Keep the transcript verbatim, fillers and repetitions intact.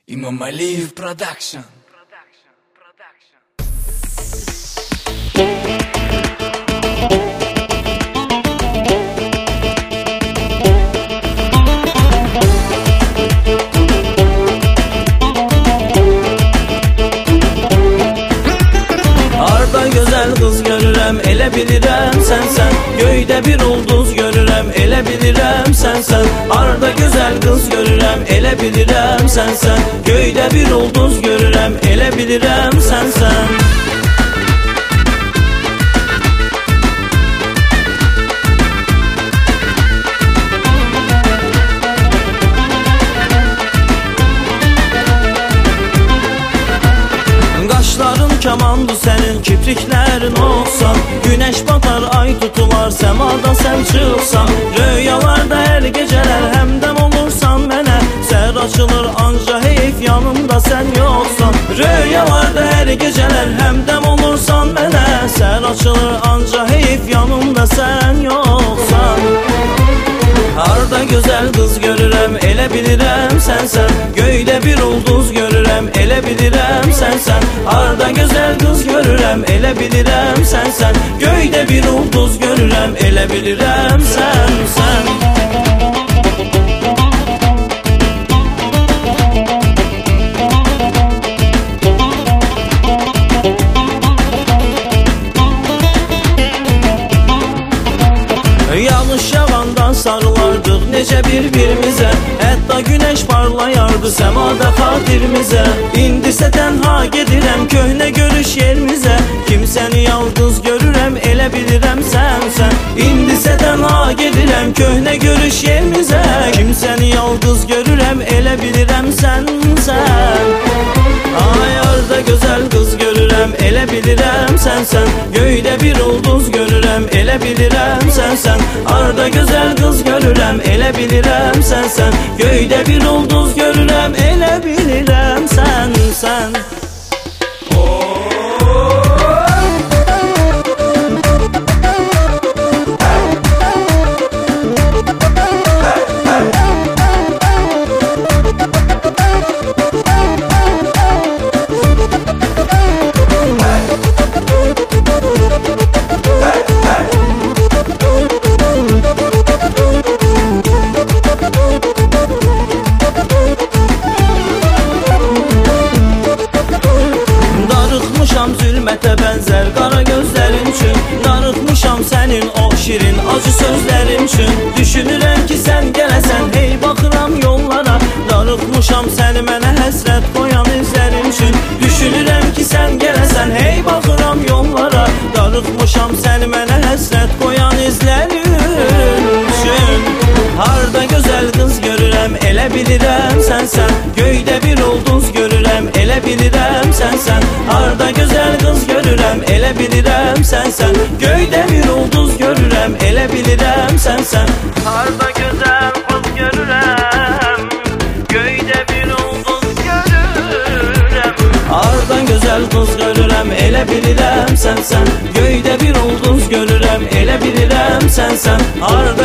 İmam Aliyev Production. Arda güzel kız görürəm, elə bilirəm sən sən. Göydə bir ulduz görürəm, elə bilirəm sən sən. Arda güzel kız görürəm, elə bilirəm sən sən. Göydə bir ulduz görürəm, elə bilirəm sən sən. Qaşların kamandı sənin, kipriklərin olsan. Güneş batar, ay tutular, səmada sən çıxsan. Rüyalarda hər gecələr həmdəm olursan mənə. Səhər açılır anca heyf, yanımda sən yoxsan. Rüyalarda hər gecələr həmdəm olursan mənə. Səhər açılır anca heyf, yanımda sən yoxsan. Arda güzel kız görürəm, elə bilirəm sən sən. Göydə bir ulduz görürəm, elə bilirəm sən sən. Arda güzel kız görürəm, elə bilirəm sən sən. Göydə bir ulduz görürəm, elə bilirəm sən sən. Yağış yağanda sarılardıq necə bir-birimizə. Hətta güneş parlayardı səmada xatirimizə. İndisə tənha gedirəm köhnə görüş yerimizə. Kimsəni yalqız görürəm, elə bilirəm sən sən. İndisə tənha gedirəm köhnə görüş yerimizə. Kimsəni yalqız görürəm, elə bilirəm sən sən. Ay arda güzel kız görürəm, elə bilirəm sən sən. Göydə bir ulduz görürəm, elə bilirəm sən sən. Arda güzel kız görürəm, elə bilirəm sən sən. Göydə bir ulduz görürəm, elə bilirəm sən sən. Zülmətə bənzər qara gözlərin üçün. Darıxmışam sənin o şirin acı sözlərin üçün. Düşünürəm ki sən gələsən, hey baxıram yollara. Darıxmışam səni mənə həsrət qoyan izlərin üçün. Düşünürəm ki sən gələsən, hey baxıram yollara. Darıxmışam səni mənə həsrət qoyan izlərin üçün. Harda gözəl qız görürəm, elə bilirəm sən sən. Göydə bir ulduz görürəm, elə bilirəm sən sən. Harda gözəl qız görürəm, elə bilirəm sən sən. Göydə bir ulduz görürəm, elə bilirəm sən sən. Harda gözəl qız görürəm, göydə bir ulduz görürəm. Harda gözəl qız görürəm, elə bilirəm sən sən. Göydə bir ulduz görürəm, elə bilirəm sən sən. Harda